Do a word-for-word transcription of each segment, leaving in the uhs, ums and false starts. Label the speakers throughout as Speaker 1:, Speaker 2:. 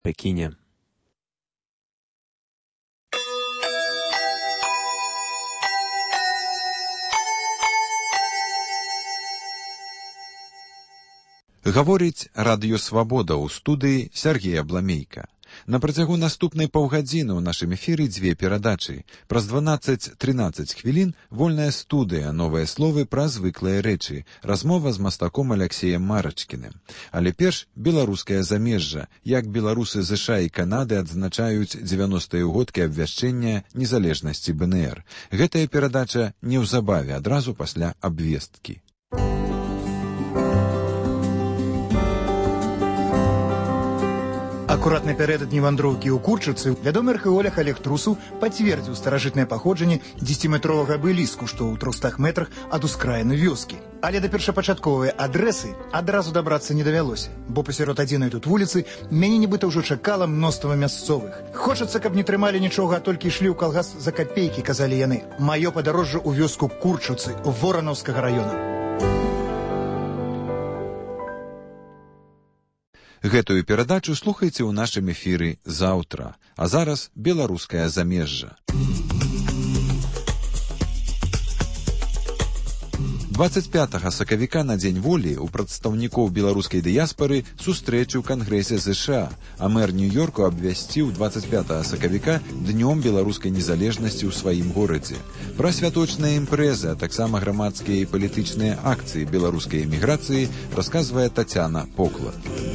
Speaker 1: Пекине.
Speaker 2: Гаворыць Радыё Свабода ў студыі Сергей Абламейка. На працягу наступнай паўгадзіны ў нашым эфіры дзве перадачы. Праз дванаццаць-трынаццаць хвілін вольная студыя, новыя словы пра звыклыя рэчы. Размова з мастаком Аляксеем Марачкіным. Але перш беларускае замежжа. Як беларусы ЗША і Канады адзначаюць дзевяностыя ўгодкі абвяшчэння незалежнасці БНР. Гэтая перадача неўзабаве, адразу пасля абвесткі.
Speaker 3: Акурат напярэдадні вандроўкі ў Курчыцы вядомы археолог Олег Трусаў пацвердзіў старажытнае паходжанне дзесяціметровага абеліску, што ў трохстах метрах ад ускраіны вёскі. Але да першапачатковай адрэсы адразу дабрацца не давялося, бо пасярод адзінай тут вуліцы мяне нібыта ўжо чакала мноства мясцовых. Хочацца, каб не трымалі нічога, а толькі ішлі ў калгас за капейкі, казалі яны. Маё падарожжа ў вёску Курчыцы, Воранаўскага раёна.
Speaker 2: Гэтую перадачу слухайце ў нашым эфіры заўтра. А зараз беларускае замежжа. дваццаць пятага сакавіка на Дзень волі у прадстаўнікоў беларускай дыяспары сустрэчы ў Кангрэсе ЗША, а мэр Нью-Йорку абвясціў дваццаць пятага сакавіка днём беларускай незалежнасці ў сваім горадзе. Пра святочныя імпрэзы, а таксама грамадскія і палітычныя акцыі беларускай эміграцыі расказвае Тацяна Поклад.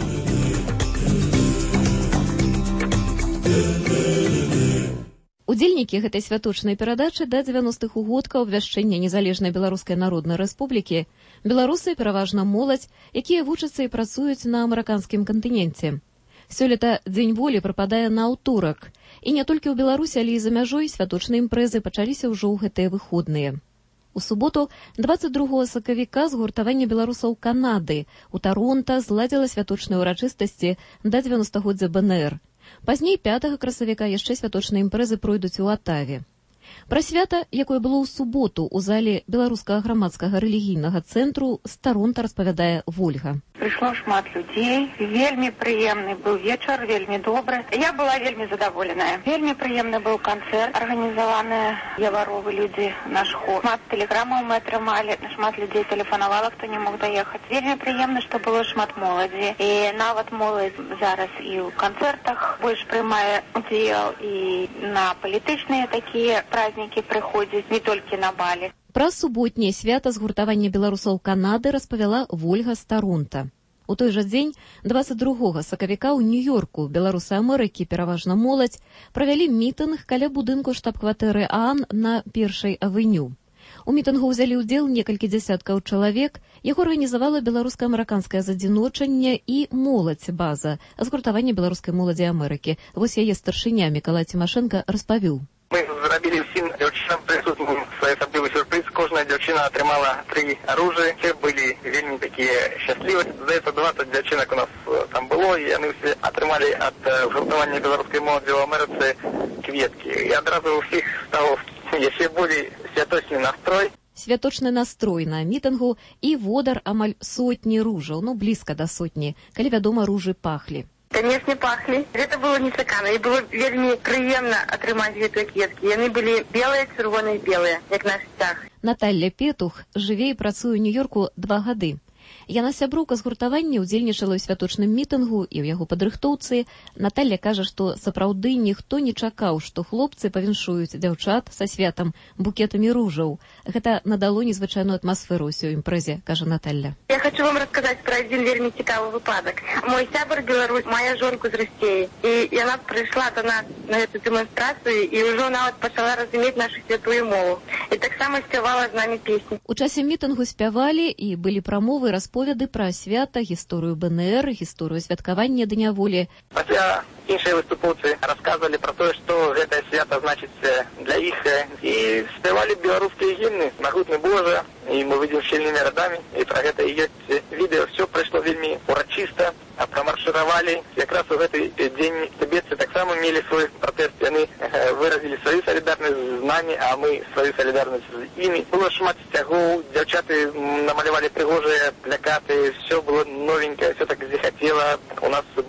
Speaker 4: Удзельнікі гэтай святочнай перадачы да дзевяностых угодкаў абвяшчэння незалежнай Беларускай Народнай Рэспублікі, беларусы, пераважна моладзь, якія вучацца і працуюць на амерыканскім кантыненце. Сёлета Дзень волі прыпадае на аўторак. І не толькі ў Беларусі, але і за мяжой святочныя імпрэзы пачаліся ўжо ў гэтыя выходныя. У суботу, дваццаць другога сакавіка, згуртаванне беларусаў Канады у Таронта зладзіла святочныя ўрачыстасці да дзевяностагоддзя БНР. Пазней пятага красавіка яшчэ святочныя імпрэзы пройдуць у Атаве. Пра свята, якое было ў суботу ў зале беларускага грамадскага рэлігійнага цэнтру, з Таронта распавядае Вольга.
Speaker 5: Прыйшло шмат людзей, вельмі прыемны быў вечар, вельмі добры. Я была вельмі задаволеная. Вельмі прыемны быў канцэрт, арганізаваны яваровы людзі, наш хор. Шмат тэлеграмаў мы атрымалі, шмат людзей тэлефанавала, хто не мог даехаць. Вельмі прыемна, што было шмат моладзі. І нават моладзь зараз і ў канцэртах больш прымае удзел, і на палітычныя такія празднікі прыходзяць, не толькі на балі.
Speaker 4: Пра суботняе свята згуртавання беларусаў Канады распавяла Вольга з Таронта. У той жа дзень, дваццаць другога сакавіка ў Нью-Йорку, беларусы Амерыкі, пераважна моладзь, правялі мітынг каля будынку штаб-кватэры ААН на першай авеню. У мітынгу ўзялі ўдзел некалькі дзясяткаў чалавек, яго арганізавала беларуска-амерыканскае задзіночанне і моладзь база, згуртавання беларускай моладзі Амерыкі. Вось яе старшыня Мікалай Цімашэнка распавіў.
Speaker 6: Мы зрабілі ўсім дзяўчынам прысутным своеасаблівы сюрпрыз. Кожная дзяўчына атрымала тры аружы. Все былі вельмі такія шчаслівыя. Здаецца, дваццаць дзяўчынак у нас там было, і яны ўсе атрымалі ад згуртавання беларускай моладзі ў Амерыцы кветкі. І адразу ў ўсіх стаў яшчэ болей святочны настрой.
Speaker 4: Святочны настрой на мітынгу і водар амаль сотні ружаў, ну блізка да сотні, калі, вядома, ружы пахлі.
Speaker 5: Конечно, пахли. Это было нечакано. И было вельмі прыемна атрымаць гэтыя кветкі. Яны былі белыя, чырвоныя, белыя, як наш сцяг.
Speaker 4: Наталля Петух жыве і працуе ў Нью-Йорку два гады. Яна сяброўка згуртавання, удзельнічала ў святочным мітынгу і ў яго падрыхтоўцы. Наталля кажа, што сапраўды ніхто не чакаў, што хлопцы павіншуюць дзяўчат са святам букетамі ружаў. Гэта надало незвычайную атмасферу ўсёй імпрэзе, кажа Наталля.
Speaker 5: Я хочу вам расказаць пра адзін вельмі цікавы выпадак. Мой сябар беларус мае жонку з Расіі, і яна прыйшла да нас на гэту дэманстрацыю і ўжо нават пачала разумець нашу святую мову. І таксама спявала з намі песні.
Speaker 4: У часе мітынгу спявалі і былі прамовы, расповеды пра свята, гісторыю БНР, гісторыю святкавання Дня волі.
Speaker 6: Пасля іншыя выступоўцы расказвалі пра тое, што гэтае свята значыць для іх, і спявалі беларускія гімны «Магутны Божа», і мы выйдзем шчыльнымі радамі, і пра гэта і ёсць відэо. Все прайшло вельмі урачыста, а прамаршыравалі. Якраз у гэты дзень тыбетцы таксама мелі свой пратэст, яны выразілі сваю салідарнасць з намі, а мы сваю салідарнасць з імі. Было шмат сцягоў, дзяўчаты намалявалі прыгожыя плакаты, все было новенькае, все так захацела. У нас былі падрыхтаваны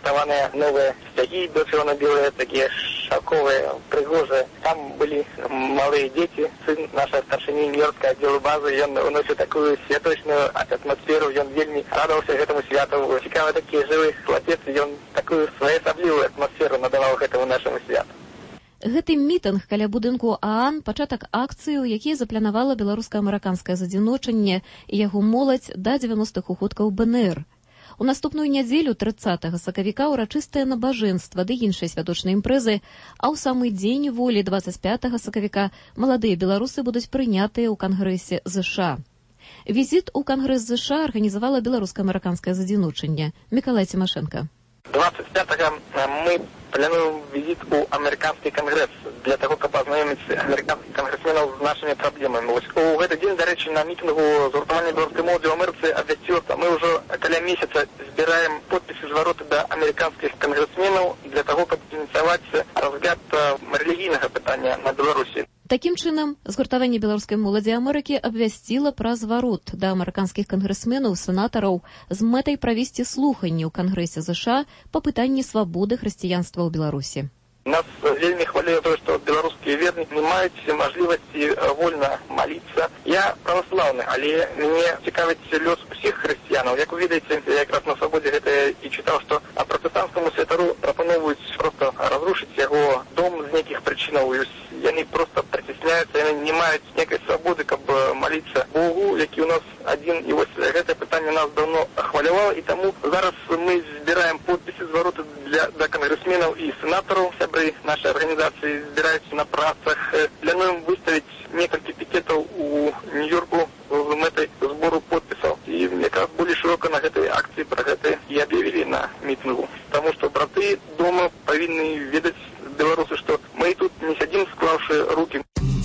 Speaker 6: нарисованные новые стяги до червоно-белые, такие шелковые, пригожие. Там были малые дети. Сын нашей старшини Нью-Йоркской отдела базы, и он уносил такую святочную атмосферу, и он вельми радовался этому святу. Цікавый такие живый хлопец, и он такую своеособлivую атмосферу надавал этому нашему святу.
Speaker 4: Гэты мітынг каля будынку ААН пачатак акцыі, які запланавала беларуска-амерыканскае задзіночанне і яго моладзь да дзевяностых угодкаў БНР. У наступную нядзелю трыццатага сакавіка ўрачыстае набажэнства ды іншыя святочныя імпрэзы, а ў самы дзень волі дваццаць пятага сакавіка маладыя беларусы будуць прынятыя ў Кангрэсе ЗША. Візіт у Кангрэс ЗША арганізавала беларуска-амерыканскае задзіночанне. Миколай Тимошенко.
Speaker 6: двадцать пятого мы плануем визит у американский конгресс для того, как познакомить американских конгрессменов с нашими проблемами. Вот в этот день, до речи, на митингу згуртування белорусской молоді в Америке обвестился, мы уже около месяца собираем подписи с ворота до американских конгрессменов для того, как инициировать разгляд религийного питания на Беларуси.
Speaker 4: Такім чынам, згуртаванне беларускай моладзі Амерыкі абвясціла пра зварот да амерыканскіх кангрэсменаў, сенатараў з мэтай правесці слуханні ў Кангрэсе ЗША па пытанні свабоды хрысціянства ў Беларусі.
Speaker 6: Нас вельмі хвалюе то, что белорусские верники не мають можливости вольно молиться. Я православный, але мне цікавить лёс всіх християнов. Як вы видите, я якраз на свободе это и читал, что а протестантскому святару пропонують просто разрушить его дом з неких причин. И они просто притесняются, они не мають некой свободы, как бы молиться Богу, який у нас один. И вот это питание нас давно хвалювало, и тому зараз мы збираем подписи з ворота для, для конгрессменов и сенаторов. Нашей организации збираются на працах. Плануем выставить несколько пикетов у Нью-Йорку в этой сбору подписов. И мне кажется, более широко на этой акции про это и объявили на митингу. Потому что браты дома повинны видеть белорусы, что мы тут не сидим, склавши руки.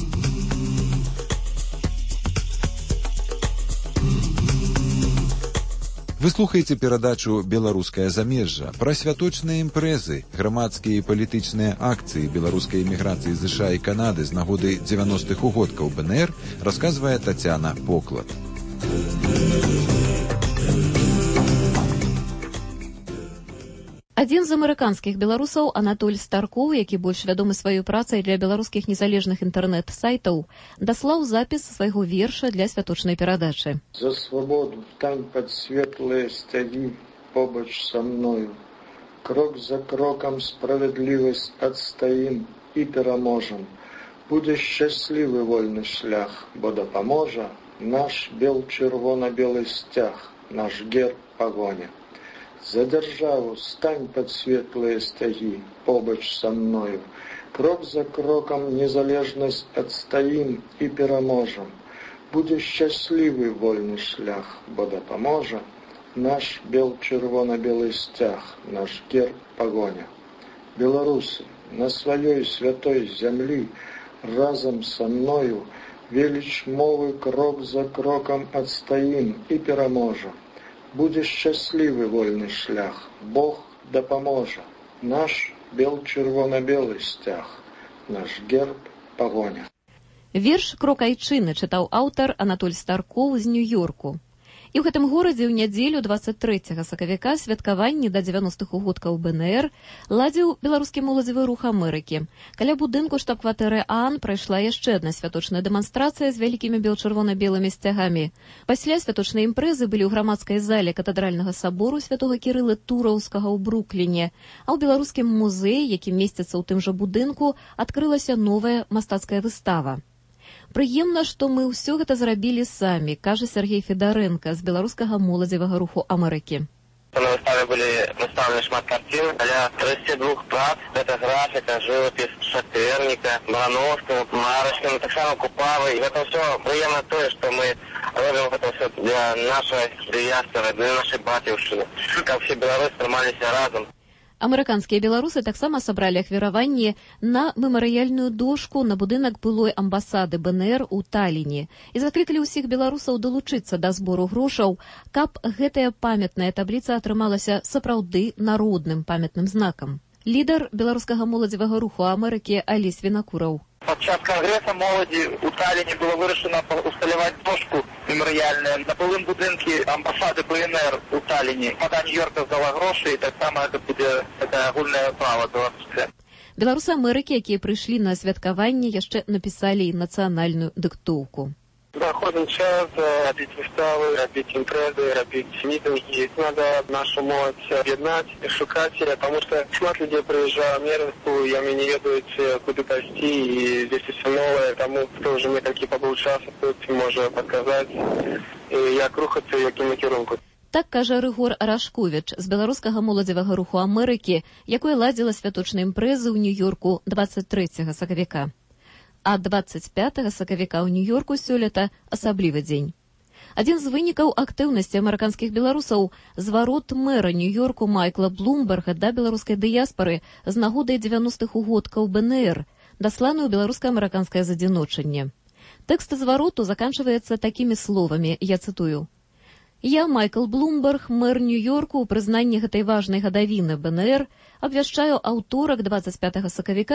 Speaker 2: Вы слухаеце перадачу «Беларускае замежжа» пра святочныя імпрэзы, грамадскія і палітычныя акцыі беларускай эміграцыі з ЗША і Канады з нагоды дзевяностых угодкаў БНР расказвае Тацяна Поклад.
Speaker 4: Адзін з амерыканскіх беларусаў, Анатоль Старкоў, які больш вядомы сваёй працай для беларускіх незалежных інтэрнэт-сайтаў, даслаў запіс свайго верша для святочнай перадачы.
Speaker 1: За свабоду стань пад светлыя сцягі побач са мною. Крок за крокам справядлівасць адстаім і пераможам. Будзе шчаслівы вольны шлях, бо дапаможа наш бел-чырвона-белы сцяг, наш герб пагоня. За державу стань под светлые стяги, побач со мною. Крок за кроком незалежность отстоим и пераможем. Буде счастливый вольный шлях, бо дапаможа наш бел-чырвона-белый стяг, наш герб погоня. Белорусы, на своей святой земли разом со мною велич мовы крок за кроком отстоим и пераможем. Буде щасливий вольний шлях, Бог допоможе. Наш бел-чырвона-белый стяг, наш герб погоня.
Speaker 4: Верш «Крок айчыны» чытаў аўтар Анатоль Старкоў з Нью-Йорку. І ў гэтым горадзе ў нядзелю дваццаць трэцяга сакавіка святкаванні да дзевяностых угодкаў БНР ладзіў беларускі моладзевы рух Амерыкі. Каля будынку штаб-кватэры ААН прайшла яшчэ адна святочная дэманстрацыя з вялікімі бел-чырвона-белымі сцягамі. Пасля святочнай імпрэзы былі ў грамадскай зале катэдральнага сабору святога Кірыла Тураўскага ў Брукліне, а ў беларускім музеі, які месціцца ў тым жа будынку, адкрылася новая мастацкая выстава. Прыемна, што мы ўсё гэта зрабілі самі, кажа Сергей Федаренко з беларускага моладзевага руху Амерыкі.
Speaker 6: На выставе были выставлены шмат картин для тридцати двух прац. Это графика, живопись Шаперника, Барановского, Марочкина, так само Купавы. И это все приемно то, что мы робим это все для нашей диаспоры, для нашей батюшки. Как все белорусы тримались разом.
Speaker 4: Амерыканскія беларусы таксама сабралі ахвяраванне на мемарыяльную дошку на будынак былой амбасады БНР у Талліне і заклікалі ўсіх беларусаў далучыцца да збору грошаў, каб гэтая памятная табліца атрымалася сапраўды народным памятным знакам. Лідар беларускага моладзевага руху Амерыкі Алесь Вінакураў.
Speaker 6: Падчас кангрэса моладзі ў Талліне было вырашана усталяваць дошку мемарыяльную на былым будынкі амбасады бэ эн эр у Талліне. Мада Нью-Йорка здала грошы, і таксама гэта будзе такая агульная справа беларуская.
Speaker 4: Беларусы Амерыкі, якія прыйшлі на святкаванне, яшчэ напісалі і нацыянальную дыктоўку.
Speaker 6: Доходный час, робить выставы, робить импрезы, робить митинги. Надо нашу молодь объединять, шукать, потому что шмат людей приезжают в Америку, и они не ведают, куда пойти, и здесь все новое. Тому, кто уже некалькі побыл часу тут, может показать, як рухаться, яким накірунку.
Speaker 4: Так кажа Рыгор Рашковіч з беларускага моладзевага руху Амерыкі, якое ладзіла святочныя імпрэзы ў Нью-Йорку дваццаць трэцяга сакавіка. А дваццаць пятага сакавіка ў Нью-Йорку сёлета асаблівы дзень. Адзін з вынікаў актыўнасці амерыканскіх беларусаў – зварот мэра Нью-Йорку Майкла Блумберга да беларускай дыяспары з нагодай дзевяностых угодкаў бэ эн эр, дасланую беларуска-амерыканскае задзіночанне. Тэкст звароту заканчваецца такімі словамі, я цытую. «Я, Майкл Блумберг, мэр Нью-Йорку, у прызнанні гэтай важнай гадавіны бэ эн эр, абвяшчаю аўторак дваццаць пятага сакавіка